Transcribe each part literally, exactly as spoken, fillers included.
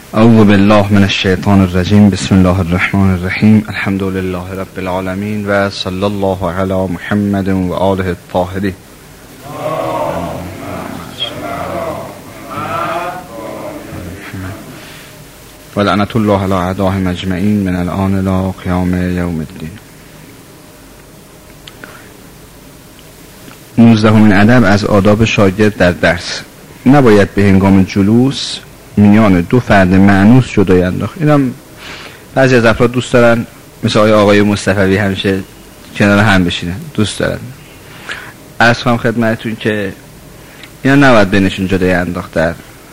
اعوذ بالله من الشیطان الرجیم. بسم الله الرحمن الرحیم. الحمد لله رب العالمین و صلی الله علی محمد و آله الطاهرین. و لعنت الله علی اعدائهم اجمعین من الآن الی قیام یوم الدین. نوزدهمین ادب از آداب شاگرد در درس: نباید به هنگام جلوس میان دو فرد مأنوس جدایی انداخت. اینم بعضی از افراد دوست دارن، مثل آقای آقای مصطفی همیشه کنار هم بشینن، دوست دارن. عرض کنم خدمتتون که اینا نباید بینشون جدایی انداخت. در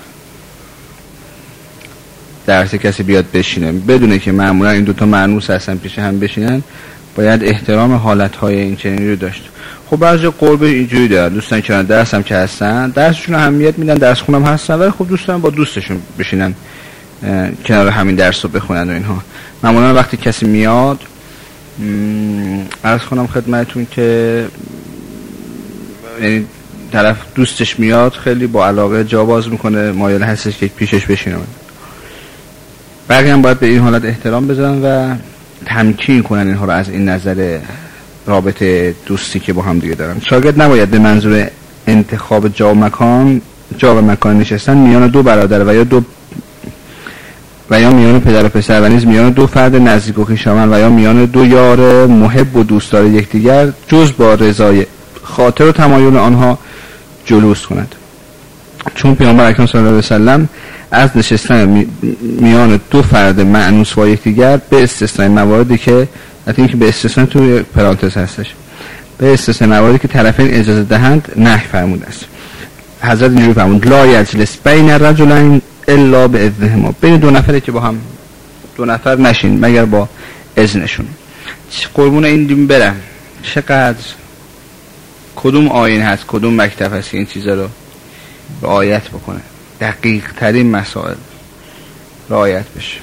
درس کسی بیاد بشینه بدونه که معمولا این دوتا مأنوس هستن پیش هم بشینن، باید احترام حالتهای این چنینی رو داشت. خب بعضی قرب اینجوری دارن، دوستان کنار درس هم که هستن درسشون اهمیت میدن، درس خونم هستن، ولی خب دوستان با دوستشون بشینن کنار همین درس رو بخونن و اینها. معمولا وقتی کسی میاد عرض کنم خدمتتون که یعنی طرف دوستش میاد خیلی با علاقه جا باز میکنه، مایل هستش که پیشش بشینه. بقیه هم باید به این حالت احترام بذارن و تمکین کنن اینها رو از این نظر رابطه دوستی که با هم دیگه دارن. شاگرد نباید به منظور انتخاب جا و مکان جا و مکان نشستن میان دو برادر و یا دو و یا میان پدر و پسر و نیز میان دو فرد نزدیک و خویشاوند و یا میان دو یار محب و دوستدار یکدیگر جز با رضای خاطر و تمایل آنها جلوس کند. چون پیامبر اکرم صلی الله علیه و سلم از نشستن می... میان دو فرد مأنوس با یکدیگر به استثنای مواردی که حتی که به استثناء توی پرانتز هستش، به استثناء مواردی که طرفین اجازه دهند نهی فرموده است. حضرت اینجوری فرمود: لا یجلس بین الرجلین الا باذنهما. بین دو نفره که با هم دو نفر نشین مگر با اذنشون. قربون این دیم برم، چقدر کدوم آیین هست کدوم مکتب هست که این چیزا رو رعایت بکنه، دقیق ترین مسائل رعایت بشه.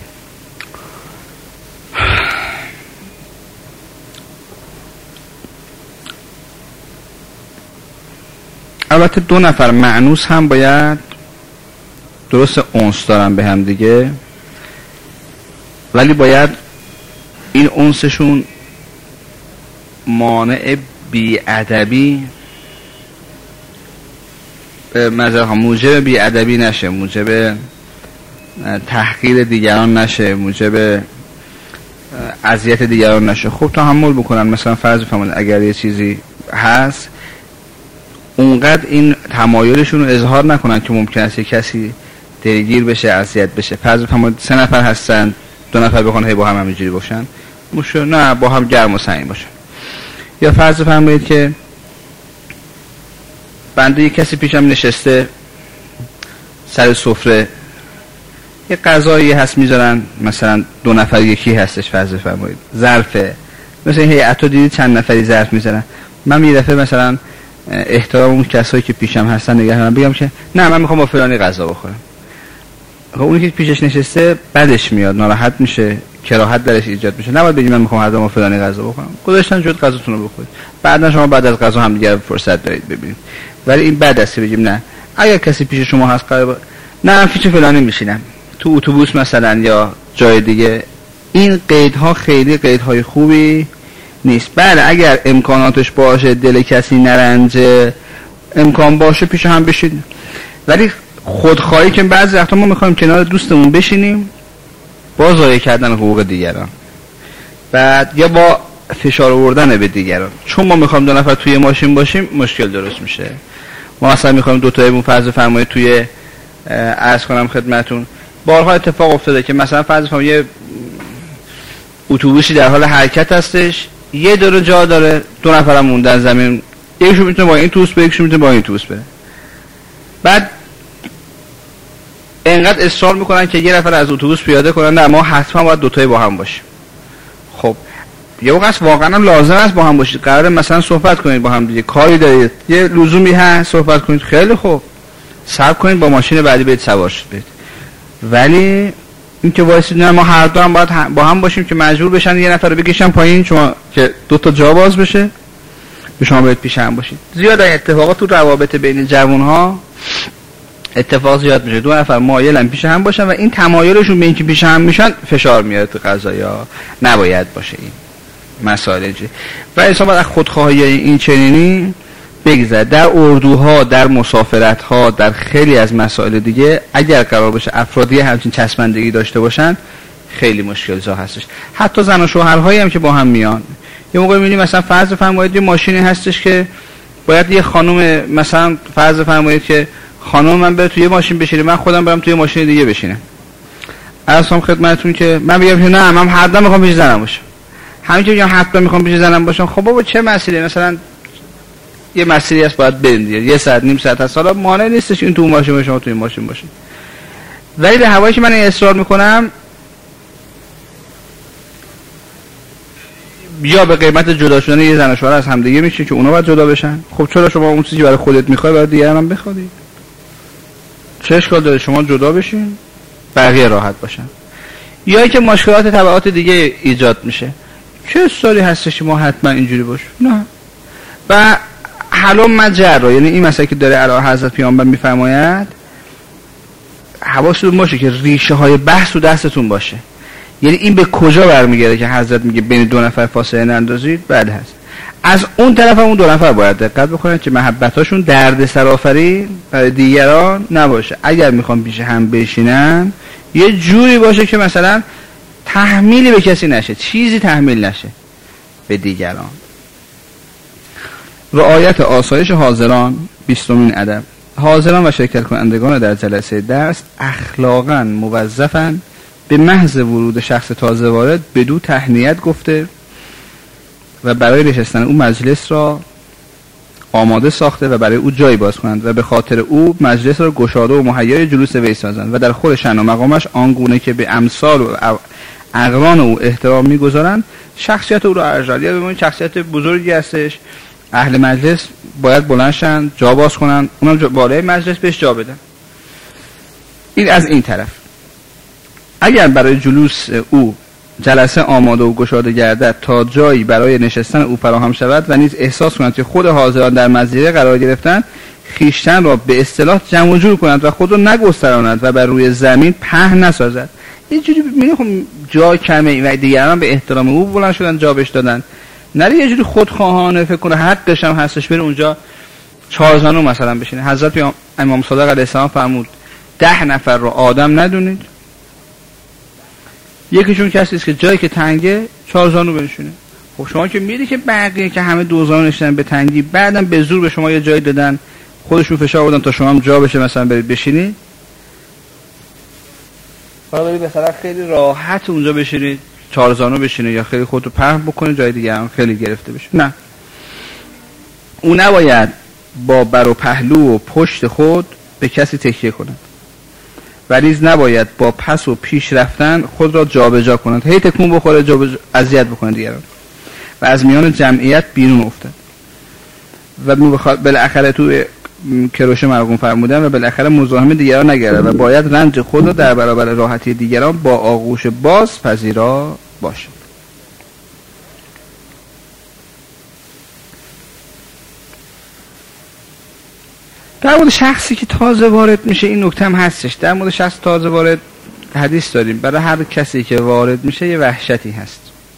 البته دو نفر مأنوس هم باید درست انس دارن به هم دیگه، ولی باید این انسشون مانع بی‌ادبی مثلا موجب بی‌ادبی نشه، موجب تحقیر دیگران نشه، موجب اذیت دیگران نشه. خب تحمل بکنن. مثلا فرض بفرمایید اگر یه چیزی هست اونقدر این تمایلشون رو اظهار نکنن که ممکن است کسی درگیر بشه، اذیت بشه. فرض بفرمایید سه نفر هستن، دو نفر بخوان هی با هم همینجوری باشن، مشکل نه، با هم گرم و صمیمی باشن. یا فرض بفرمایید که بنده یک کسی پیشم نشسته سر سفره، یه غذایی هست میذارن، مثلا دو نفر یکی هستش، فرض بفرمایید ظرفه، مثلا هیئت رو دیدید چند نفری ظرف میذارن. من یه دفعه مثلا احترام اون کسایی که پیشم هستن نگه دارم، بگم که نه من میخوام با فلانی غذا بخورم. خب اونی که پیشش نشسته بدش میاد، ناراحت میشه، کراهت درش ایجاد میشه. نباید بگید من میخوام هر با فلانی غذا بخورم، گذاشتن جد غذاتون رو بخورید، بعدا شما بعد از غذا هم دیگه فرصت دارید ببینید. ولی این بد است بگیم نه اگر کسی پیش شما هست قرار نه من پیش فلانی میشینم تو اتوبوس مثلا یا جای دیگه. این قیدها خیلی قیدهای خوبی نیست. بله اگر امکاناتش باشه، دل کسی نرنجه، امکان باشه پیش هم بشید، ولی خودخواهی که بعضی وقتا ما میخوایم کنار دوستمون بشینیم با ضایع کردن حقوق دیگران، بعد یا با فشار آوردن به دیگران. چون ما میخوایم دو نفر توی ماشین باشیم مشکل درست میشه. ما اصلا میخوایم دو تایمون فرض فرمایید توی عرض کنم خدمتون بارها اتفاق افتاده که مثلا فرض فرمایید یه اتوبوسی در حال حرکت هستش، یه دور جا داره، دو نفرم موندن زمین، یکیشون میتونه با این اتوبوس بره، یکیشون میتونه با این اتوبوس بره. بعد اینقدر اصرار میکنن که یه نفر از اتوبوس پیاده کنن، نه ما حتما باید دو تایی با هم باشیم. خب یه وقت واقعا لازم است با هم باشید، قراره مثلا صحبت کنید با هم دیگه، کاری دارید، یه لزومی هست صحبت کنید، خیلی خوب صبر کنید با ماشین بعدی برید سوار شید. ولی این که وایسید نه ما هر دو هم باید با هم باشیم که مجبور بشن یه نفر رو بکشن پایین شما که دو تا جا باز بشه به شما باید پیش هم باشید. زیاد اتفاقات تو روابط بین جوان‌ها اتفاق زیاد میشه دو نفر مایلن پیش هم باشن و این تمایلشون به اینکه پیش هم میشن فشار میاره تو قضایا. نباید باشه این مسائل جی. و انسان باید خودخواهی این چنینی بگذره. در اردوها، در مسافرت‌ها، در خیلی از مسائل دیگه اگر قرار باشه افرادی همچین چسبندگی داشته باشن خیلی مشکل زا هستش. حتی زن و شوهرهایی هم که با هم میان، یه موقع می‌بینیم مثلا فرض فرمایید یه ماشینی هستش که باید یه خانم مثلا فرض فرمایید که خانم من بره توی ماشین بشینه، من خودم برم توی ماشین دیگه بشینم. عرضم خدمتتون که من میگم نه من هر دم میخوام پیش زنم باشم. همین که میگم حتما میخوام پیش زنم باشم، خب بابا چه مسئله، مثلا یه مسئله است باید بریم دیگه، یه ساعت نیم ساعت هست، حالا مانع نیستش این تو ماشین باشه شما توی ماشین باشین. ولی به هوایی که من اصرار میکنم یا به قیمت جدا شدن یه زن و شوهر از همدیگه میشه که اونا باید جدا بشن. خب چرا شما اون چیزی برای خودت میخوای برای دیگران هم بخوادی؟ چه اشکال داره شما جدا بشین بقیه راحت باشن؟ یا اینکه مشکلات تبعات دیگه ایجاد میشه. چه اصراری هستش که ما حتما اینجوری باشه؟ نه. و حلم مجرا، یعنی این مسئله که داره اعلی حضرت پیامبر میفرماید حواستون باشه که ریشه های بحث و دستتون باشه. یعنی این به کجا برمیگرده که حضرت میگه بین دو نفر فاصله نندازید؟ بله هست. از اون طرف اون دو نفر باید دقت بکنن که محبتاشون درد سرآفرین برای دیگران نباشه. اگر میخوام پیش هم بشینن یه جوری باشه که مثلا تحمیلی به کسی نشه، چیزی تحمیل نشه به دیگران. رعایت آسایش حاضران. بیستمین ادب. حاضران و شرکت کنندگان در جلسه درس اخلاقاً موظفن به محض ورود شخص تازه وارد بدو تهنیت گفته و برای نشستن او مجلس را آماده ساخته و برای او جایی باز کنند و به خاطر او مجلس را گشاده و مهیای جلوس وی سازند و در خود شأن و مقامش آنگونه که به امثال و اقران او احترام می‌گذارند شخصیت او را ارجالیت ببینید. شخصیت بزرگی هستش، اهل مجلس باید بلند شن جا باز کنن، اونم بالای مجلس بهش جا بدن. این از این طرف. اگر برای جلوس او جلسه آماده و گشاده گردد تا جایی برای نشستن او فراهم شود و نیز احساس کنند که خود حاضران در مزیره قرار گرفتن، خیشتن را به اصطلاح جمع و جور کنند و خود را نگستراند و بر روی زمین پهن نسازد. یه جوری میگم جا کمه و دیگران به احترام او بلند شدن جا بهش دادن، نری یه جوری خودخواهانه فکر کنه حقش هم هستش بره اونجا چهار زانو مثلا بشینه. حضرت امام صادق علیه السلام فرمود ده نفر رو آدم ندونید، یکیشون کسی است که جایی که تنگه چهار زانو بنشونه. خب شما که میری که بقیه که همه دو زانو نشدن به تنگی، بعدم به زور به شما یه جایی دادن، خودشون فشار آوردن تا شما هم جا بشه مثلا برید بشینی، حالا برید مثلا خیلی راحت اونجا بشینید چهار زانو بشینید یا خیلی خودتو پهن بکنید جای دیگه هم خیلی گرفته بشه. نه، اون نباید با بر و پهلو و پشت خود به کسی تکیه کند و نیز نباید با پس و پیش رفتن خود را جابجا جا کنند، هی تکون بخوره جابجا اذیت بکنه دیگران و از میان جمعیت بیرون افتاد و بالاخره تو کروشه مرقوم فرمودن و بالاخره مزاحم دیگران نگرد و باید رنج خود را در برابر راحتی دیگران با آغوش باز پذیرا باشد. در مورد شخصی که تازه وارد میشه این نکته هم هستش. در مورد شخص تازه وارد حدیث داریم، برای هر کسی که وارد میشه یه وحشتی هست.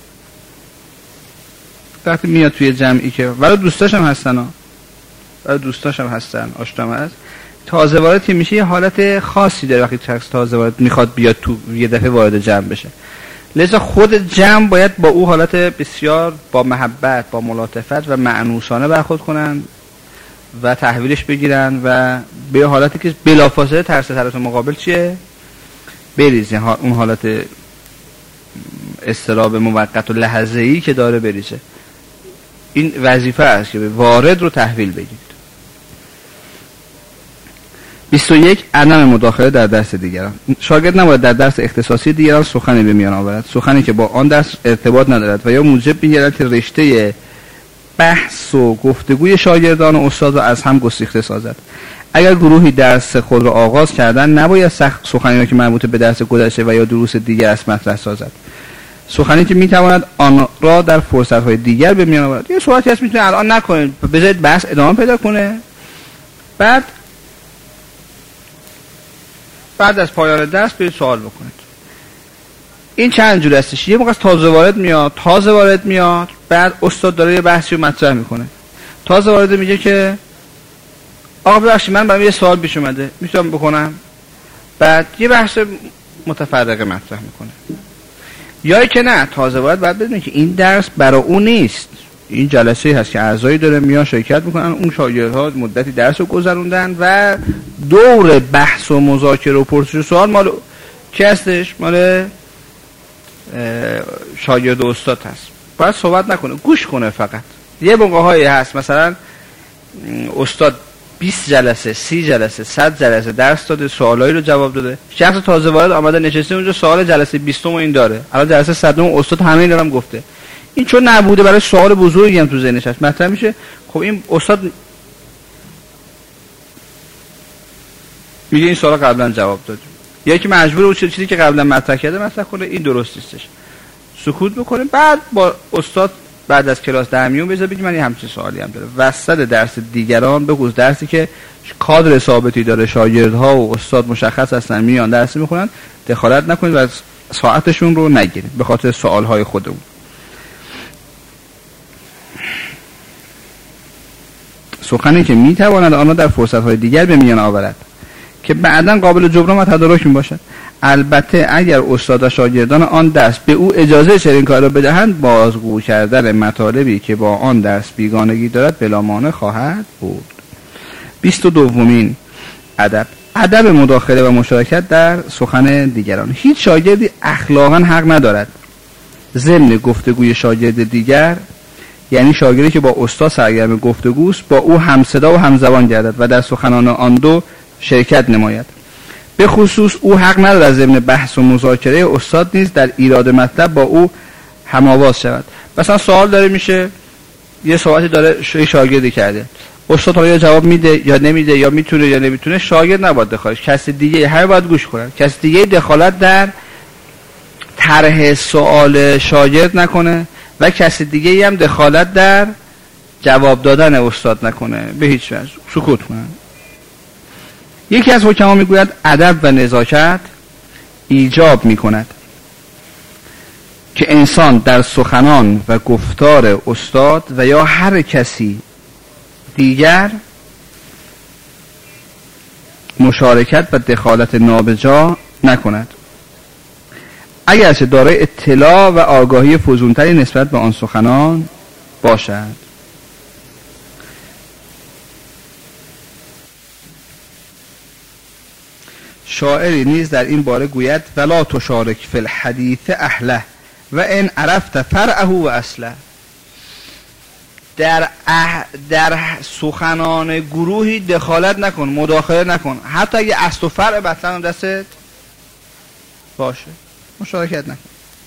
وقتی میاد توی جمعی که برای دوستاش هم هستن ها برای دوستاش هم هستن آشنام هست، تازه وارد که میشه یه حالت خاصی داره وقتی شخص تازه وارد میخواد بیاد تو یه دفعه وارد جمع بشه. لذا خود جمع باید با او حالت بسیار با محبت، با ملاطفت و معنوسانه برخورد کنن و تحویلش بگیرن و به حالتی که بلافاصله ترس طرف مقابل چیه بریزه، اون حالت اضطراب موقت و لحظه‌ای که داره بریزه. این وظیفه است که وارد رو تحویل بگیرید. بیست و یک عدم مداخله در درس دیگران. شاگرد نباید در درس اختصاصی دیگران سخنی به میان آورد، سخنی که با آن درس ارتباط ندارد و یا موجب می‌گردد که رشته بحث و گفتگوی شاگردان و استاد را از هم گسیخته سازد. اگر گروهی درس خود را آغاز کردن نباید سخت سخنی را که مربوط به درس گذشته و یا دروس دیگر است مطرح سازد. سخنی که میتواند آن را در فرصت‌های دیگر به میان آورد. یه صحبتی هست میتونه الان نکنید، بذارید بحث ادامه پیدا کنه، بعد بعد از پایان درس برید سوال بکنید. این چند جور هستش. یه موقع تازه وارد میاد تازه وارد میاد بعد استاد داره یه بحثی رو مطرح میکنه. تازه وارد میگه که آقا ببخشید من برام یه سوال پیش اومده میتونم بکنم؟ بعد یه بحث متفرقه مطرح میکنه. یا که نه تازه وارد بعد بدونه که این درس برای اون نیست، این جلسه هست که اعضایی داره میان شرکت میکنن، اون شاگردها مدتی درس رو گذروندن و دور بحث و مذاکره و پرسش و سوال مال کی هستش؟ مال شاگرد و استاد هست. باید صحبت نکنه، گوش کنه فقط. یه موقع هایی هست مثلا استاد بیست جلسه سی جلسه صد جلسه درس داده، سوالایی رو جواب داده، شخص تازه وارد آمده نشسته اونجا سوال جلسه بیست این داره، الان جلسه صد استاد همه اینا هم گفته، این چون نبوده برای سوال بزرگی هم تو ذهنش هست مطرح میشه. خب این استاد میگه این سوال قبلا جواب داد، یا که مجبور اون چیزی که قبلا مطرح کرده مطرح کنه، این درست نیستش، سکوت بکنه. بعد با استاد بعد از کلاس در میون بذار بگی من یه همچین سوالی هم داره، وسط درس دیگران بگوز درسی که کادر ثابتی داره، شاگردها و استاد مشخص هستن میان درس میخونن، دخالت نکنید و ساعتشون رو نگیرید به خاطر سوالهای خودمون. سخنی که میتواند آنها در فرصتهای دیگر به میان آورد که بعداً قابل جبران و تدارک میباشد. البته اگر استاد و شاگردان آن درس به او اجازه چنین کار را بدهند، بازگو کردن مطالبی که با آن درس بیگانگی دارد بلا مانع خواهد بود. بیست و دومین ادب، ادب مداخله و مشارکت در سخن دیگران. هیچ شاگردی اخلاقاً حق ندارد ضمن گفتگوی شاگرد دیگر، یعنی شاگردی که با استاد سرگرم گفتگوست، با او همصدا و همزبان گردد و در سخنان آن دو شرکت نماید. به خصوص او حق ندارد ضمن بحث و مذاکره استاد نیز در ایراد مطلب با او هم‌آواز شود. مثلا سوال داره میشه، یه سوالی داره شاگردی کرده، استاد حالا یا جواب میده یا نمیده یا میتونه یا نمیتونه، شاگرد نباید دخالت، کسی دیگه هر باید گوش کنه، کسی دیگه دخالت در طرح سوال شاگرد نکنه و کسی دیگه هم دخالت در جواب دادن استاد نکنه، به هیچ وجه سکوت کنه. یکی از حکما میگوید ادب و نزاکت ایجاب میکند که انسان در سخنان و گفتار استاد و یا هر کسی دیگر مشارکت و دخالت نابجا نکند، اگرچه دارای اطلاع و آگاهی فزونتری نسبت به آن سخنان باشد. شاعری نیز در این باره گوید ولا تشارک فی الحدیث اهله و ان عرفت فرعه و اصله. در اح... در سخنان گروهی دخالت نکن، مداخله نکن، حتی اگه اصل و فرع بطلن دستت باشه، مشارکت نکن.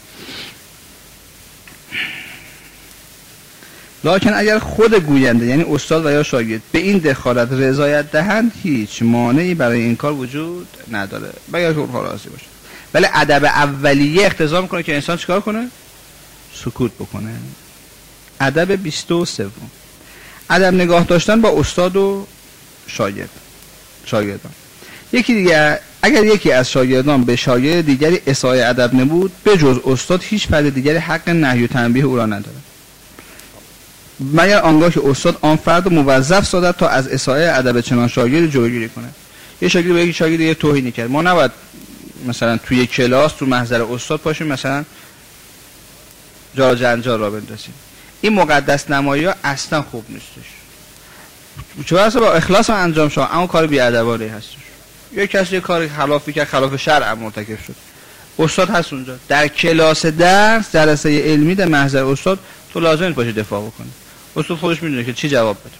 لکن اگر خود گوینده یعنی استاد و یا شاگرد به این دخالت رضایت دهند، هیچ مانعی برای این کار وجود نداره مگر که اونها راضی باشه. ولی ادب اولیه اقتضا میکنه که انسان چیکار کنه؟ سکوت بکنه. ادب بیست و سه، ادب نگاه داشتن با استاد و شاگرد شاگردان. یکی دیگه، اگر یکی از شاگردان به شاگرد دیگری اساءه ادب نمود، به جز استاد هیچ فرد دیگری حق نهی و تنبیه او را نداره مگر آنگاه که استاد آن فرد موظف سازد تا از اساءه ادب چنان شاگرد جلوگیری کنه. یه شاگرد به یک شاگرد یه توهینی کرد، ما نباید مثلا توی کلاس تو محضر استاد پاشیم مثلا جا جنجال را بندازیم. این مقدس نمایی ها اصلا خوب نیستش، چون اصلا با اخلاص انجام شد اما کار بی‌ادبانه هستش. یک کسی یه کاری خلافی که خلاف شرع مرتکب شد، استاد هست اونجا در کلاس درس جلسه علمی در محضر استاد، تو لازم نیست باشی دفاع بکنی، استاد خودش میدونه که چی جواب بده.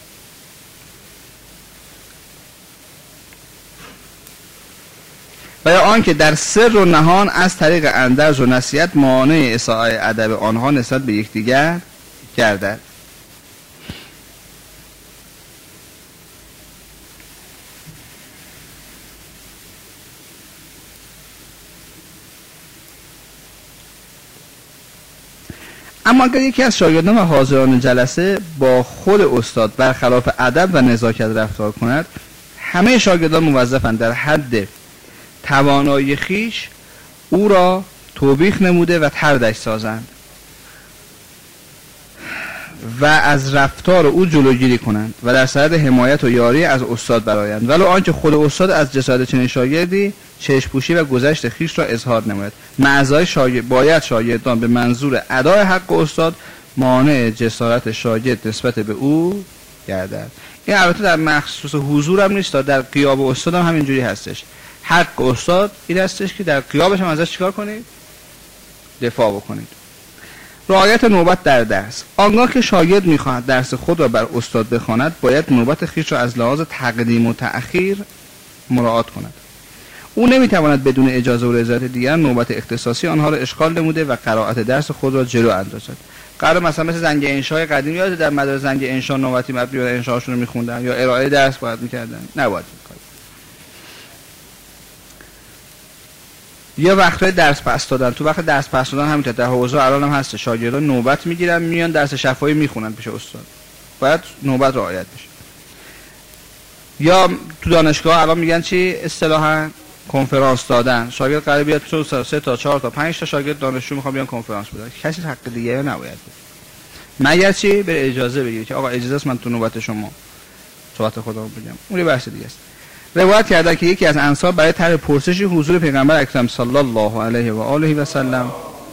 و یا آنکه در سر و نهان از طریق اندرز و نصیحت مانع اساءه ادب آنها نسبت به یکدیگر گردد. اما اگر یکی از شاگردان و حاضران جلسه با خود استاد برخلاف ادب و نزاکت رفتار کند، همه شاگردان موظفند در حد توانایی خیش او را توبیخ نموده و طردش سازند و از رفتار او جلوگیری کنند و در صدد حمایت و یاری از استاد برآیند، ولو آنکه خود استاد از جسارت چنین شاگردی چشم‌پوشی و گذشت خیش را اظهار نماید. معزای شاگرد باید شاگردان به منظور ادای حق استاد مانع جسارت شاگرد نسبت به او گردد. این البته در مخصوص حضور هم نیست، در غیاب استاد هم همینجوری هستش. حق استاد این هستش که در غیابش هم ازش چیکار کنید؟ دفاع بکنید. رعایت نوبت در درس. آنگاه که شاگرد می‌خواهد درس خود را بر استاد بخواند، باید نوبت خویش را از لحاظ تقدیم و تأخیر مراعات کند. او نمی‌تواند بدون اجازه و رضایت دیگران نوبت اختصاصی آنها را اشغال نموده و قرائت درس خود را جلو اندازد. قرار مثلا مثل زنگ انشای قدیم، یاد در مدارس زنگ انشا نوبتی مبنی بر انشاشون رو می‌خوندن یا ارائه درس باید می‌کردن، نباید می‌کردن. یا وقتای درس پس دادن، تو وقت درس پس دادن همینطور در حوزه الان هم هست، شاگردان نوبت میگیرن میان درس شفاهی میخونن پیش استاد، باید نوبت رعایت بشه. یا تو دانشگاه الان میگن چی اصطلاحاً کنفرانس دادن، شاگرد قراره بیاد تو سه تا چهار تا پنج تا شاگرد دانشجو میخوان بیان کنفرانس بدن، کسی حق دیگه نباید بده مگر چی بره اجازه بگیره که آقا اجازه است من تو نوبت شما صحبت خودم بگم. اون بحث دیگه است. روایت کرده که یکی از انصار برای طرح پرسشی حضور پیغمبر اکرم صلی الله علیه و آله و سلم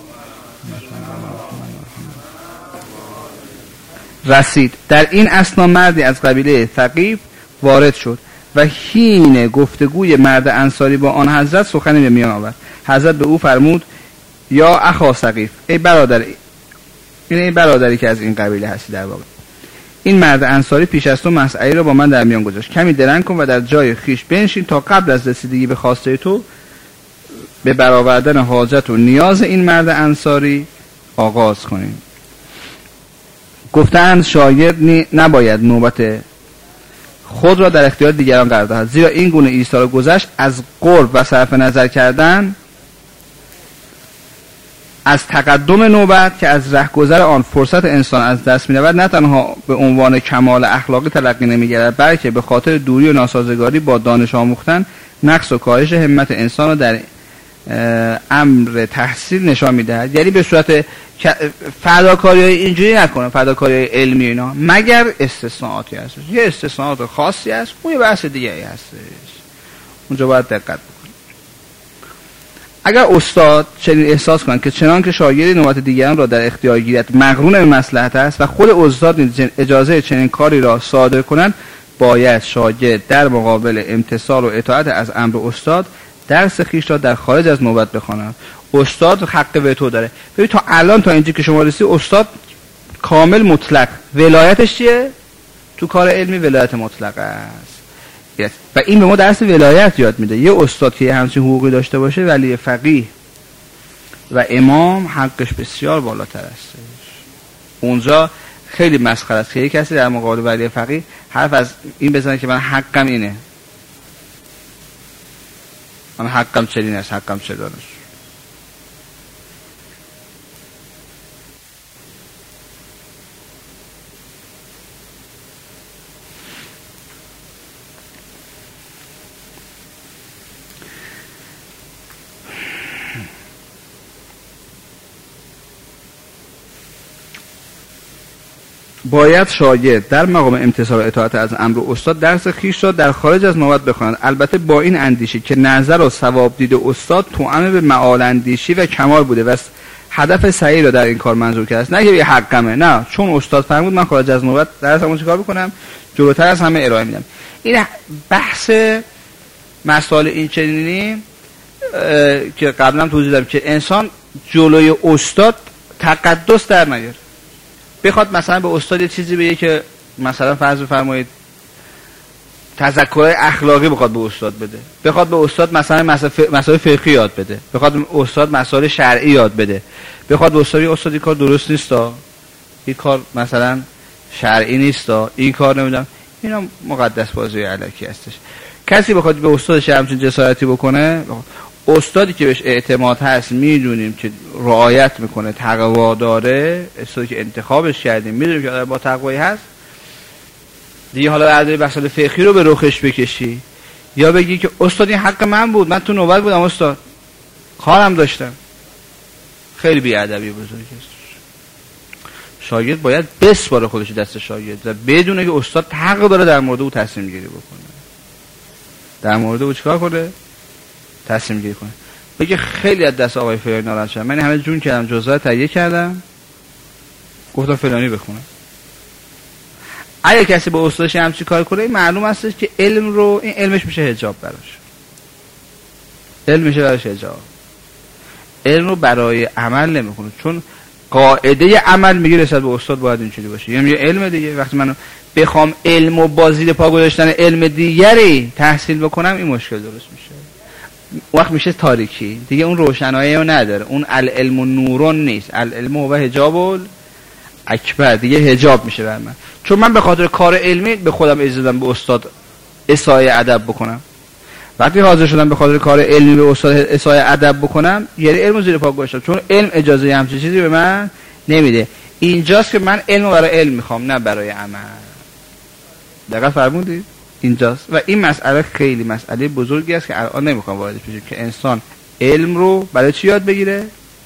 رسید. در این اثنا مردی از قبیله ثقیف وارد شد و حین گفتگوی مرد انصاری با آن حضرت سخنی به میان آورد. حضرت به او فرمود یا اخا ثقیف، ای برادر، این ای برادری که از این قبیله هستی، در واقع این مرد انصاری پیش از تو مسئله را با من در میان گذاشت، کمی درنگ کن و در جای خیش بنشین تا قبل از رسیدگی به خواسته تو به برآوردن حاجت و نیاز این مرد انصاری آغاز کنیم. گفتند شاگرد نباید نوبت خود را در اختیار دیگران قرار دهد، زیرا این گونه ایثار گذشت از قرب و صرف نظر کردن از تقدم نوبت که از رهگذر آن فرصت انسان از دست می‌رود، نه تنها به عنوان کمال اخلاقی تلقی نمی‌گردد، بلکه به خاطر دوری و ناسازگاری با دانش آموختن نقص و کاهش همت انسان را در امر تحصیل نشان می‌دهد. یعنی به صورت فداکاری‌های اینجوری نکنه، فداکاری‌های علمی اینا، مگر استثناءاتی هست. یه استثناءات خاصی هست، اون یه بحث دیگه‌ای هستش، اونجا باید دقت بکنید. اگر استاد چنین احساس کنند که چنان که شاگرد نوبت دیگران را در اختیار گیرد مقرون به مصلحت است و خود استاد اجازه چنین کاری را صادر کنند، باید شاگرد در مقابل امتثال و اطاعت از امر استاد درس خویش را در خارج از نوبت بخواند. استاد حق وتو داره. ببین تا الان تا اینجا که شما رسید، استاد کامل مطلق، ولایتش چیه؟ تو کار علمی ولایت مطلق است و این به ما درس ولایت یاد میده. یه استاد که همچین حقوقی داشته باشه، ولی فقیه و امام حقش بسیار بالاتر است. اونجا خیلی مسخره است که یک کسی در مقابل ولی فقیه حرف از این بزنه که من حقم اینه، من حقم چنین است، حقم چنین است. باید شاگرد در مقام امتثال و اطاعت از امر استاد درس خویش را در خارج از نوبت بخواند، البته با این اندیشه که نظر و ثواب دید استاد توأم به معال اندیشی و کمال بوده و هدف صحیح را در این کار منظور کرده است، نه که یه حقمه، نه، چون استاد فرمود من خارج از نوبت درسمو چیکار بکنم، جلوتر از همه ارائه میدم. این بحث مسائل این چنینی که قبلا توضیح دادم که انسان جلوی استاد تقدس در نیاره، بخواد مثلا به استاد یه چیزی بگه که مثلا فرض بفرمایید تذکرهای اخلاقی بخواد به استاد بده، بخواد به استاد مثلا مسائل فقهی یاد بده، بخواد به استاد مسائل شرعی یاد بده، بخواد به استاد استاد این کار درست نیستا، این کار مثلا شرعی نیستا، این کار نمیدونم، اینا مقدس بازی الکی هستش. کسی بخواد به استادش همچین جسارتی بکنه، استادی که بهش اعتماد هست، میدونیم که رعایت میکنه، تقوا داره، استادی که انتخابش کردیم میدونیم که با تقوایی هست دیگه، حالا عدد مسائل فقهی رو به رخش بکشی یا بگی که استاد این حق من بود، من تو نوبت بودم استاد، کارم داشتم. خیلی بی‌ادبی بزرگی است. شاگرد باید بسپاره خودش دست شاگرد و بدونه که استاد حق داره در مورد او تصمیم گیری بکنه، در مورد او چیکار کنه؟ تصمیم گیری کنه. بگه خیلی از دست آقای فلانی ناراحت شدم، من همه جون کردم، جزئیات تهیه کردم، گفتم فلانی بخونه. اگه کسی با استادش همچین کار کنه معلوم است که علم رو، این علمش میشه حجاب براش، علم میشه براش حجاب. علم رو برای عمل نمیکنه، چون قاعده عمل میگه رسالت به استاد باید اینجوری باشه. یعنی علم دیگه وقتی من بخوام علم و با زیر پا گذاشتن علم دیگری تحصیل بکنم این مشکل درست میشه، وقت میشه تاریکی دیگه، اون روشنایی رو نداره، اون العلم و نورون نیست، العلم و حجاب اکبر، دیگه حجاب میشه بر من. چون من به خاطر کار علمی به خودم اجازه دادم به استاد اسای ادب بکنم. وقتی حاضر شدم به خاطر کار علمی به استاد اسای ادب بکنم، یعنی علم زیر پا گذاشتم، چون علم اجازه همچین چیزی به من نمیده. اینجاست که من علم برای علم میخوام، نه برای عمل. دقیق فرمودید؟ اینجاست. و این مسئله خیلی مسئله بزرگی است که الان نمیخوام واردش بشم، که انسان علم رو برای چی یاد بگیره؟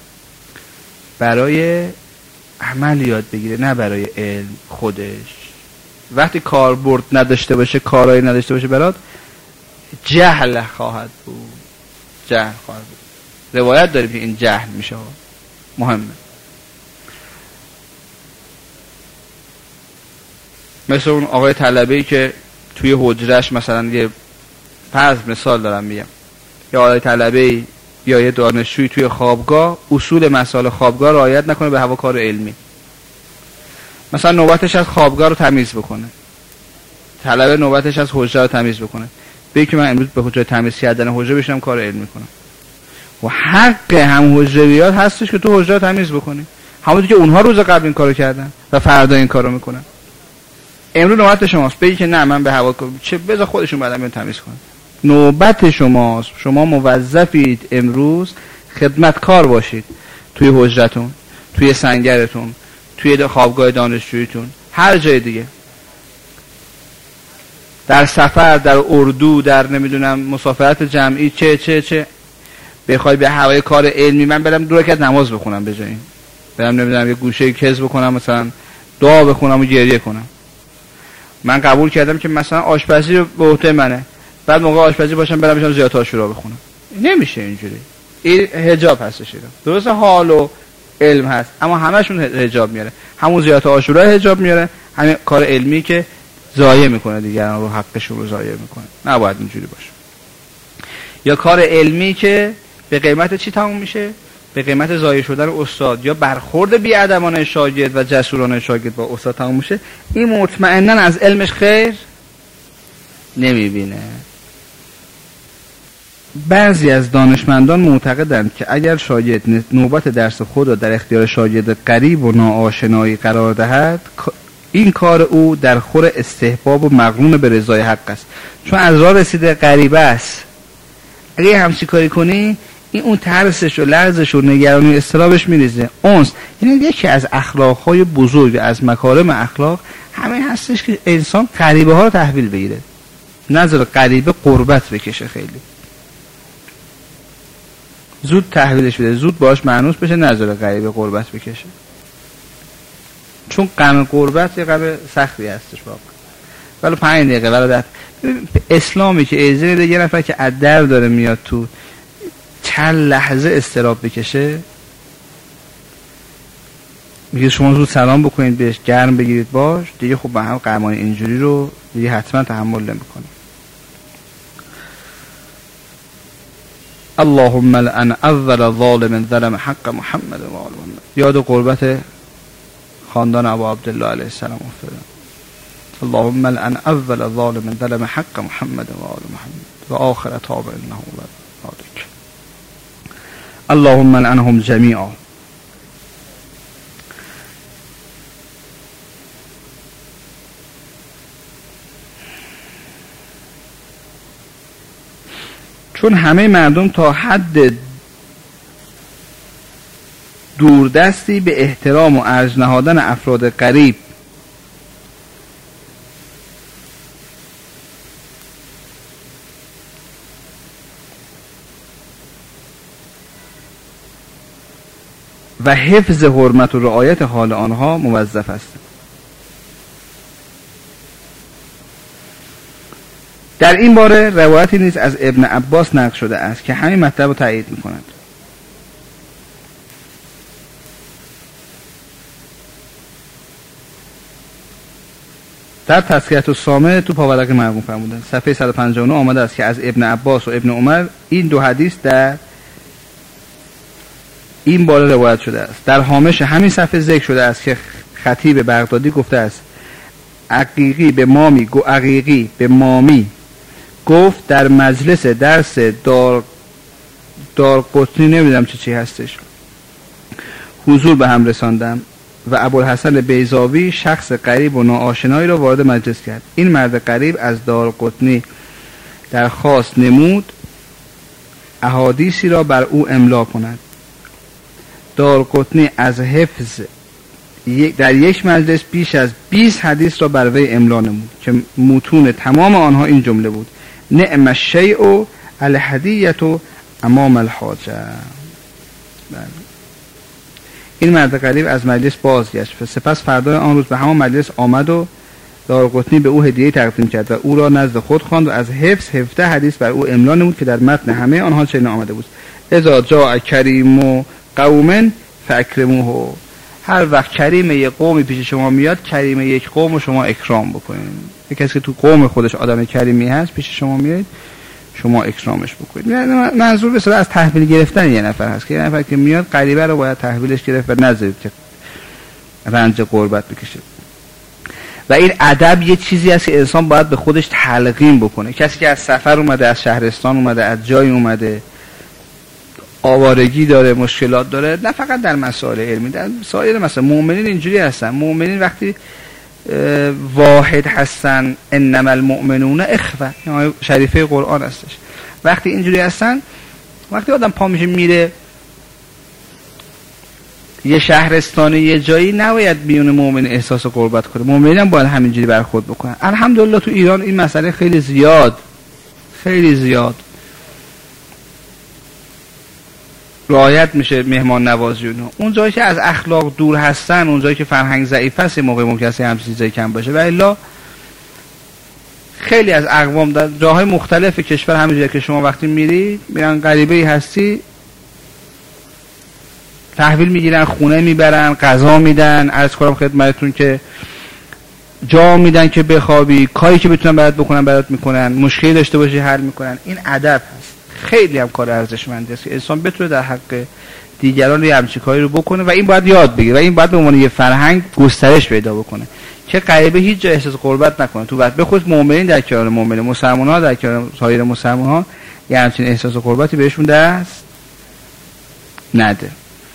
برای عمل یاد بگیره، نه برای علم خودش. وقتی کاربرد نداشته باشه، کارایی نداشته باشه برات، جهل خواهد بود، جهل خواهد بود. روایت داریم که این جهل میشه، مهمه. مثل اون آقای طلبه‌ای که توی حجرش مثلا یه فرض مثال دارم میگم، یه آقای طلبه‌ای یا یه دانشجویی توی خوابگاه اصول مسائل خوابگاه رعایت نکنه به هوا کار علمی، مثلا نوبتش از خوابگاه رو تمیز بکنه، طلبه نوبتش از حجره رو تمیز بکنه، بگه که من امروز به حجره تمیز کردن حجره بشم کار علمی کنم. و حق هم حجریات هستش که تو حجره رو تمیز بکنی، همونطور که اونها روز قبل این کارو کردن و فردا این کارو میکنن. امروز نوبت شماست، بگی که نه من به هوا چه بذار خودشون بعداً بیان تمیز کنن. نوبت شماست، شما موظفید امروز خدمتکار باشید توی حجرتون، توی سنگرتون، توی خوابگاه دانشجوییتون، هر جای دیگه، در سفر، در اردو، در نمیدونم مسافرت جمعی، چه چه چه بخوای به هوای کار علمی، من برم دو رکعت نماز بخونم به جای این، برم نمیدونم یه گوشه کز بکنم، مثلا دعا بخونم و گریه کنم. من قبول کردم که مثلا آشپزی رو به عهده منه، بعد موقع آشپزی باشم برم بشم زیارت عاشورا بخونم. نمیشه اینجوری. این حجاب هستش. درسته حال و علم هست، اما همشون حجاب میاره. همون زیارت عاشورا حجاب میاره، همین کار علمی که ضایع میکنه دیگران رو، حقشون رو ضایع میکنه. نباید اینجوری باشه. یا کار علمی که به قیمت چی تموم میشه؟ به قیمت ضایع شدن استاد یا برخورد بی‌ادبانه شاگرد و جسورانه شاگرد با استاد تموم میشه. این مطمئناً از علمش خیر نمیبینه. بعضی از دانشمندان معتقدند که اگر شاگرد نوبت درس خود را در اختیار شاگرد غریب و ناآشنایی قرار دهد، این کار او در خور استحباب و مقرون به رضای حق است، چون از راه رسیده غریبه است. اگه همچین کاری کنی، این اون ترسش و لرزش و نگرانی و اضطرابش میریزه. اونس یعنی یکی از اخلاقهای بزرگ، از مکارم اخلاق همین هستش که انسان غریبه ها رو تحویل بگیره، نظر غریبه قربت بکشه، خیلی زود تحویلش بده، زود باش مانوس بشه، نظر غریبه قربت بکشه. چون غم قربت یه غم سختی هستش واقعا. ولی پنج دقیقه ولی در اسلامی که اجازه میده یه نفر که از در داره میاد تو چند لحظه استراب بکشه، میگه شما زود سلام بکنید بهش، گرم بگیرید باش دیگه، خب به هم غمان اینجوری رو دیگه حتما تحمل نمیکنه. اللهم لعن اول ظالم ظلم حق محمد و آل محمد. یاد قربت خاندان ابو عبدالله علیه السلام افتادم. اللهم لعن اول ظالم ظلم حق محمد و آل محمد و آخر تاب انه ذلك. اللهم لعنهم جميعا. چون همه مردم تا حد دوردستی به احترام و ارج نهادن افراد غریب و حفظ حرمت و رعایت حال آنها موظف است. در این باره روایتی نیز از ابن عباس نقل شده است که همین مطلب رو تایید می‌کند. در تذکرة السامع تو پاورق مرقوم فرمودن صفحه صد و پنجاه و نه آمده است که از ابن عباس و ابن عمر این دو حدیث در این باره روایت شده است. در هامش همین صفحه ذکر شده است که خطیب بغدادی گفته است عقیقی به مامی گو عقیقی به مامی گفت در مجلس درس دار دارقطنی نمیدونم چه چی هستش حضور به هم رساندم و ابوالحسن بیضاوی شخص غریب و ناآشنایی را وارد مجلس کرد. این مرد غریب از دارقطنی درخواست نمود احادیثی را بر او املا کند. دارقطنی از حفظ در یک مجلس بیش از بیست حدیث را بر وی املا نمود که متون تمام آنها این جمله بود: نعم الشیء الهدیة امام الحاجه. این مرد غریب از مجلس بازگشت و سپس فردای آن روز به همان مجلس آمد و دارقطنی به او هدیه تقدیم کرد و او را نزد خود خواند و از حفظ هفده حدیث بر او املا نمود که در متن همه آنها چنین آمده بود: اذا جاء کریم قوم فاکرموه. هر وقت کریم یک قومی پیش شما میاد، کریم یک قوم رو شما اکرام بکنید. یک کسی که تو قوم خودش آدم کریمی هست پیش شما میاد شما اکرامش بکنید. منظور به صورت از تحویل گرفتن یه نفر هست که یه نفر که میاد غریبه رو باید تحویلش گرفت و نذارید که رنج غربت بکشه. و این ادب یه چیزی هست که انسان باید به خودش تلقین بکنه. کسی که از سفر اومده، از شهرستان اومده، از جای اومده، آوارگی داره، مشکلات داره، نه فقط در مسائل علمی، در سایر مسائل. مؤمنین اینجوری هستن. مؤمنین وقتی واحد هستن، انما المؤمنون اخوه، این شریفه قرآن هستش. وقتی اینجوری هستن، وقتی آدم پا میشه میره یه شهرستانی یه جایی، نباید بیون مؤمن احساس قربت کنه. مؤمنین هم باید همینجوری برخورد بکنن. الحمدلله تو ایران این مسئله خیلی زیاد خیلی زیاد رعایت میشه، مهمان نوازی اونها. اون جایی که از اخلاق دور هستن، اون جایی که فرهنگ ضعیف است، موقع ممکنه همین چیزایی کم باشه. و الا خیلی از اقوام در جاهای مختلف کشور همینجوری که شما وقتی میری میرن غریبه‌ای هستی تحویل میگیرن، خونه میبرن، غذا میدن، عرض کنم خدمتتون که جا میدن که بخوابی، کاری که بتونن برات بکنن برات میکنن، مشکلی داشته باشی حل میکنن. این ادب هست. خیلی هم کار ارزشمندی است که انسان بتونه در حق دیگران یه همچین کاری رو بکنه و این باید یاد بگیره و این باید به عنوان یه فرهنگ گسترش پیدا بکنه که غریبه هیچ جا احساس غربت نکنه. تو وقت به خود مؤمنین در کنار مؤمنین، مسلمان‌ها در کنار سایر مسلمان‌ها یه همچین احساس غربتی بهشون دست نده.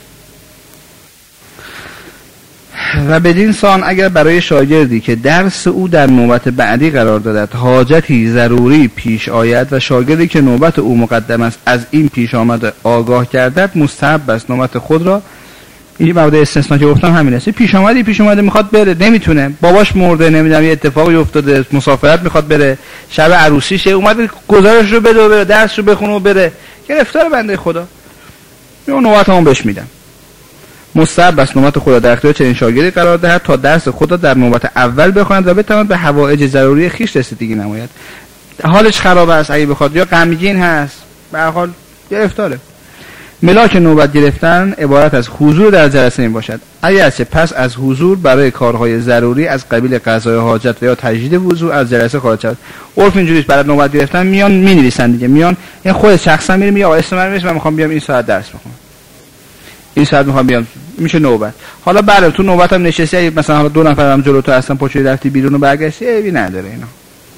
و بدین سان اگر برای شاگردی که درس او در نوبت بعدی قرار دارد حاجتی ضروری پیش آید و شاگردی که نوبت او مقدم است از این پیش آمد آگاه گردد، مستحب است نوبت خود را، این مورد استثنا که گفتم همین است، پیش آمدی پیش اومده میخواد بره، نمیتونه، باباش مرده، نمیدونم یه اتفاقی افتاده، مسافرت میخواد بره، شب عروسیشه، اومده گزارش رو بده و بره، درس رو بخونه و بره، گرفتار بنده خدا، اون نوبتمون بهش میدم. مستحب است نوبت خود را در اختیار چنین شاگردی قرار دهد تا درس خود را در نوبت اول بخواند و بتواند به حوائج ضروری خویش رسیدگی نماید. حالش خراب است اگه بخواد یا غمگین هست، به هر حال گرفتاره. ملاک نوبت گرفتن عبارت از حضور در جلسه می باشد. اگرچه پس از حضور برای کارهای ضروری از قبیل قضای حاجت و یا تجدید وضو از جلسه خارج شد. عرف اینجوریه برای نوبت گرفتن میان مینویسن دیگه، میان این خود شخصا میره میگه آقا اسم من میشه، من میخوام بیام این ساعت درس بخونم، این ساعت میخوام بیام، میشه نوبت. حالا بعد تو نوبت هم نشستی، مثلا حالا دو نفر هم جلو تو هستن، پشت رفتی بیرون و برگشتی، عیبی نداره اینا.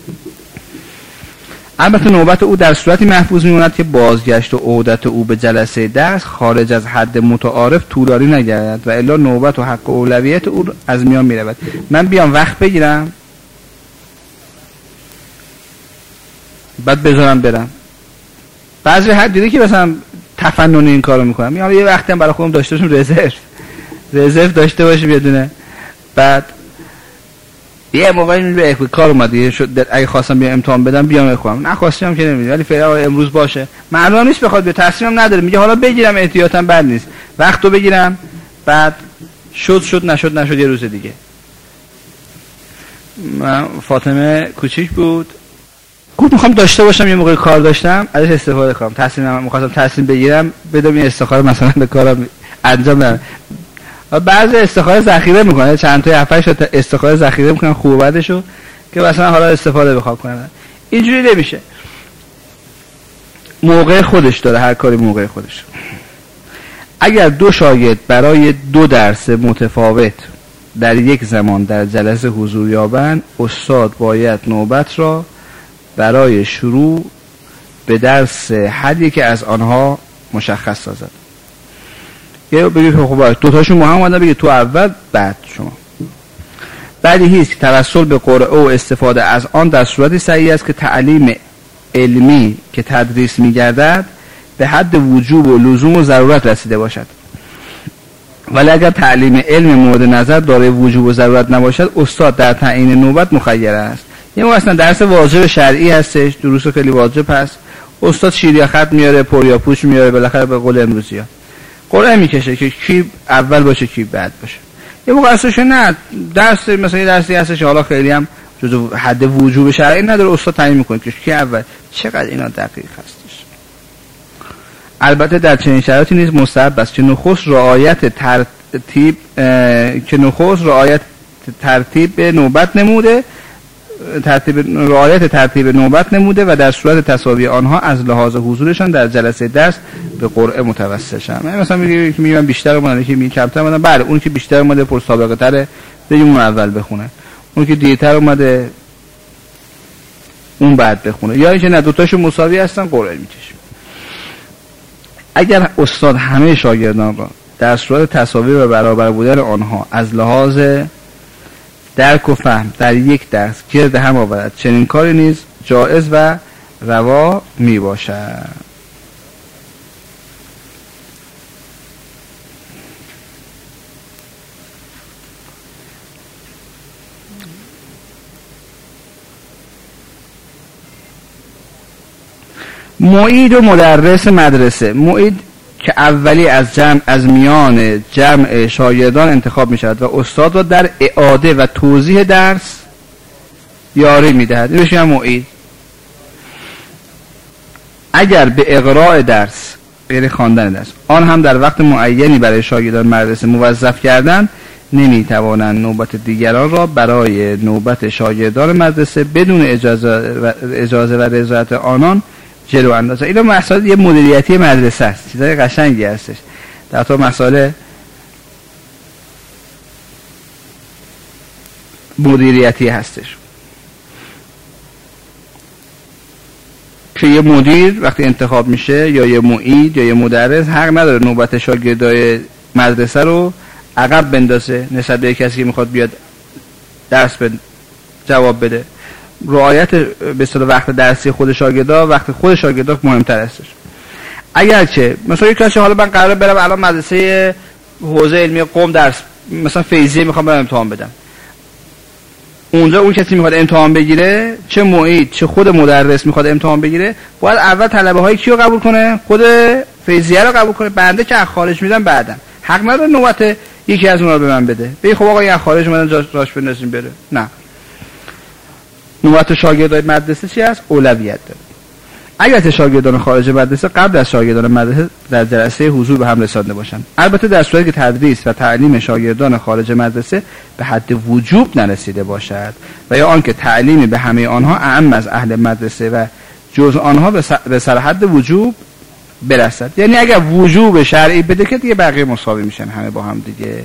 البته نوبت او در صورتی محفوظ میموند که بازگشت و عودت او به جلسه درس خارج از حد متعارف طولانی نگردد و الا نوبت و حق و اولویت او از میان میرود. من بیام وقت بگیرم بعد بذارم برم. بعضی حد دیده که مثلا تفننی این کارو میکنم، میام یه وقتی هم برای خودم داشته باشم، رزرو رزرو داشته باشم یه دونه، بعد یه موقعی به کار اومد شد اگه خواستم بیام امتحان بدم بیام بخونم، نخواستم که نمیدونم، ولی فعلا امروز باشه. معلوم نیست بخواد به تصمیمم نداره، میگه حالا بگیرم احتیاطاً بد نیست، وقتو بگیرم بعد شد شد نشد نشد یه روز دیگه. من فاطمه کوچیک بود، گفت میخوام داشته باشم، یه موقع کار داشتم ازش استفاده کنم، تحصیل من میخواستم تحصیل بگیرم بدم این استخاره مثلا به کارم انجام بدم. بعضی استخاره ذخیره میکنه، چند تا هفت هشت استخاره ذخیره میکنن خوب بعدشو که مثلا حالا استفاده بخوام کنن. اینجوری نمیشه، موقع خودش داره، هر کاری موقع خودش. اگر دو شاگرد برای دو درس متفاوت در یک زمان در جلسه حضور یابند، استاد باید نوبت را برای شروع به درس هر یک از آنها مشخص سازد. یه بگید خب دو تاشون با هم اومدن، بگید تو اول بعد شما. بدیهی است که توسل به قرعه و استفاده از آن در صورتی صحیح است که تعلیم علمی که تدریس می‌گردد به حد وجوب و لزوم و ضرورت رسیده باشد. ولی اگر تعلیم علم مورد نظر دارای وجوب و ضرورت نباشد، استاد در تعیین نوبت مخیر است. یه موقع اصلا درس واجب شرعی هستش، دروس خیلی واجب هست، استاد شیر یا خط میاره، پر یا پوش میاره، بالاخره به قول امروزی‌ها قرعه میکشه که کی اول باشه کی بعد باشه. یه موقع اصلا نه درس مثلا یه درسی هستش حالا خیلی هم جزو حد وجوب شرعی نداره، استاد تعیین میکنه که کی اول. چقدر اینا دقیق هستش. البته در چنین شرایطی نیز مستحب است که نخست رعایت ترتیب که نخست رعایت ترتیب نوبت نموده ترتیب رعایت ترتیب نوبت نموده و در صورت تساوی آنها از لحاظ حضورشان در جلسه درس به قرعه متوسل شدن. مثلا میگه که میگم بیشتر اومدن، که میگه کمتر اومدن، بله اون که بیشتر اومده پر سابقه تره بگیم اون اول بخونه، اون که دیرتر اومده اون بعد بخونه، یا اینکه نه دوتاشو مساوی هستن قرعه میکشیم. اگر استاد همه شاگردان را در صورت تساوی و برابر بودن آنها از لحاظ درک و فهم در یک درس گرد هم آورد، چنین کاری نیز جائز و روا می باشد. معید و مدرس مدرسه. معید که اولی از جمع از میان جمع شاگردان انتخاب می شود و استاد را در اعاده و توضیح درس یاری می دهد. این بشه معید. اگر به اقراء درس غیر خواندن درس آن هم در وقت معینی برای شاگردان مدرسه موظف کردن، نمی توانند نوبت دیگران را برای نوبت شاگردان مدرسه بدون اجازه و, اجازه و رضایت آنان جلو اندازه. اینا مسائل یه مدیریتی مدرسه است، چیزای قشنگی هستش. در تو مسائل مدیریتی هستش که یه مدیر وقتی انتخاب میشه یا یه معید یا یه مدرس حق نداره نوبت شاگردای مدرسه رو عقب بندازه نسبت به کسی که میخواد بیاد درس به جواب بده. رعایت به اصطلاح وقت درسی خود شاگردا، وقت خود شاگردا مهمتر هستش. اگر که مثلا یک کسی حالا من قراره برم الان مدرسه حوزه علمی قم درس مثلا فیزیک میخوام برم امتحان بدم، اونجا اون کسی میخواد امتحان بگیره، چه معید چه خود مدرس میخواد امتحان بگیره، باید اول طلبه های کیو قبول کنه؟ خود فیزیک رو قبول کنه. بنده که از خارج میدم بعدن حق نداره نوبت یکی از اونها رو به من بده. بگی خب آقا این از خارج اومدن جاش راش بندازیم بره. نه، نوبت شاگردای مدرسه چی است؟ اولویت داره. اگر شاگردان خارج مدرسه قبل از شاگردان مدرسه در جلسه حضور به هم رسانده باشند، البته در صورتی که تدریس و تعلیم شاگردان خارج مدرسه به حد وجوب نرسیده باشد و یا آنکه تعلیمی به همه آنها اعم از اهل مدرسه و جز آنها به سر حد وجوب برسد. یعنی اگر وجوب شرعی بده که دیگه بقیه مساوی میشن همه با هم دیگه.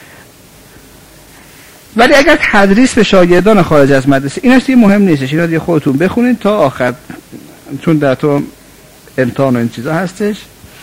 ولی اگر تدریس به شاگردان خارج از مدرسه، اینا چیزی مهم نیستش، اینا دیگه خودتون بخونید تا آخر، چون در تو امتحان و این چیزا هستش.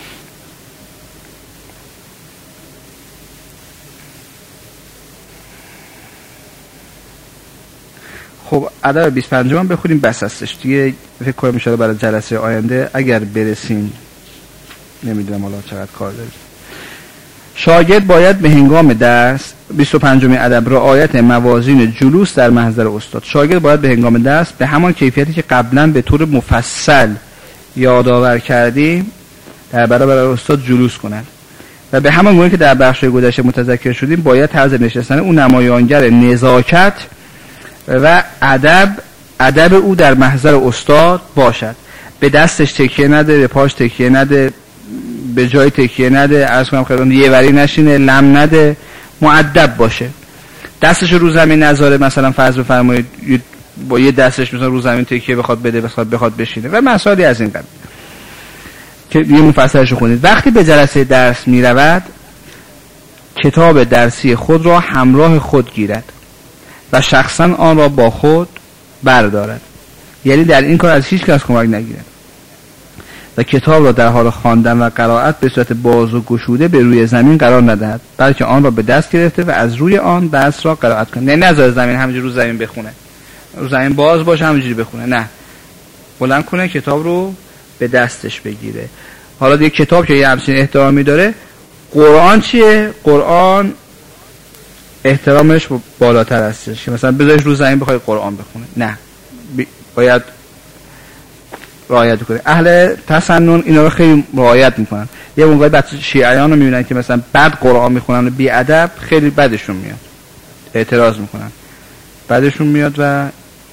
خب ادب بیست و پنج هم بخونیم بس هستش دیگه. فکر کنم ان شاءالله برای جلسه آینده اگر برسیم، نمیدونم حالا چقدر کار داریم. شاگرد باید به هنگام درس بیست و پنج ادب رعایت موازین جلوس در محضر استاد. شاگرد باید به هنگام درس به همان کیفیتی که قبلا به طور مفصل یادآور کردیم در برابر استاد جلوس کند و به همان گونه که در بخش گذشته متذکر شدیم باید طرز نشستن اون نمایانگر نزاکت و ادب ادب او در محضر استاد باشد. به دستش تکیه نده، به پاش تکیه نده، به جای تکیه نده، عرض کنم خیلی یه وری نشینه، لم نده، مؤدب باشه. دستش رو زمین نذاره، مثلا فرض بفرمایید با یه دستش مثلا رو زمین تکیه بخواد بده، بخواد بخواد بشینه و مسائلی از این قبیل که یه مفصلش رو خوندید. وقتی به جلسه درس می رود کتاب درسی خود را همراه خود گیرد و شخصا آن را با خود بردارد، یعنی در این کار از هیچ کس کمک نگیرد و کتاب را در حال خواندن و قرائت به صورت باز و گشوده به روی زمین قرار ندهد، بلکه آن را به دست گرفته و از روی آن درس را قرائت کند. نه نذاره زمین همینجوری رو زمین بخونه، رو زمین باز باشه همینجوری بخونه، نه، بلند کنه کتاب رو به دستش بگیره. حالا دیگه کتاب که یه همچین احترامی داره، قرآن چیه؟ قرآن احترامش بالاتر هستش که مثلا بذارش رو زمین بخوای قرآن بخونه، نه، باید رعایت کنه. اهل تسنن اینا رو خیلی رعایت میکنن. یه موقعی بچه شیعیان رو میبینن که مثلا بد قرآن میخونن و بی ادب، خیلی بدشون میاد، اعتراض میکنن، بدشون میاد و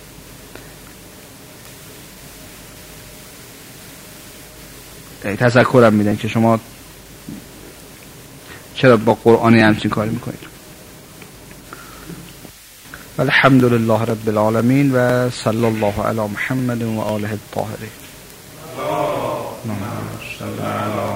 تذکرم میدن که شما چرا با قرآن همچین کاری میکنید. الحمدلله رب العالمین و صلی الله علی محمد و آله الطاهرین.